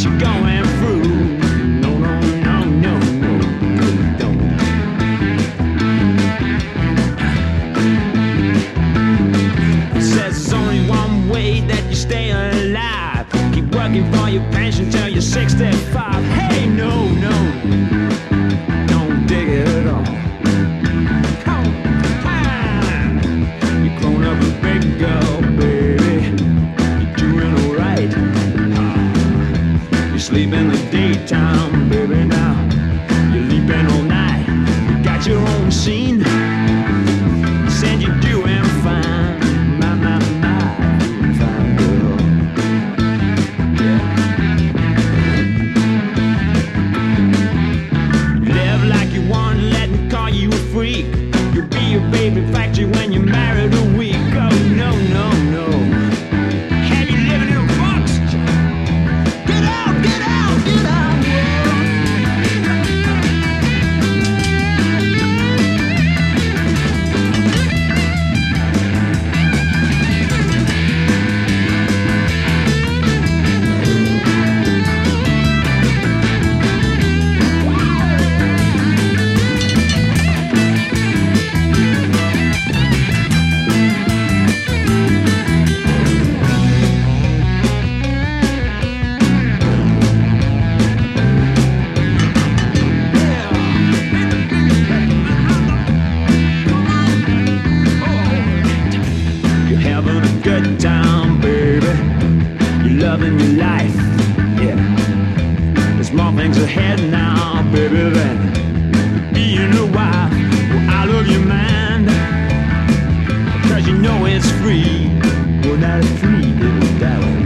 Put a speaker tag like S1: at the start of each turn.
S1: you're going through. No, no, no, no, no, no, don't. Says there's only one way that you stay alive. Keep working for your pension till you're 65. Hey, no, no, don't dig it at all. Come on, you're grown up a big girl, baby. You're doing alright. You sleep in the daytime, baby. Now you're leaping all night. You got your own scene. Said you're doing fine. My, doing fine, girl. Yeah. Live like you want, let me call you a freak. You'll be a baby factory when you're married a week. Oh, no, no, no. Have you living in a box? Get out, get out, get out. Having a good time, baby. You're loving your life, yeah. There's more things ahead now, baby, than being a wife. Well, out of your mind, 'cause you know it's free. Well, not free, little darling.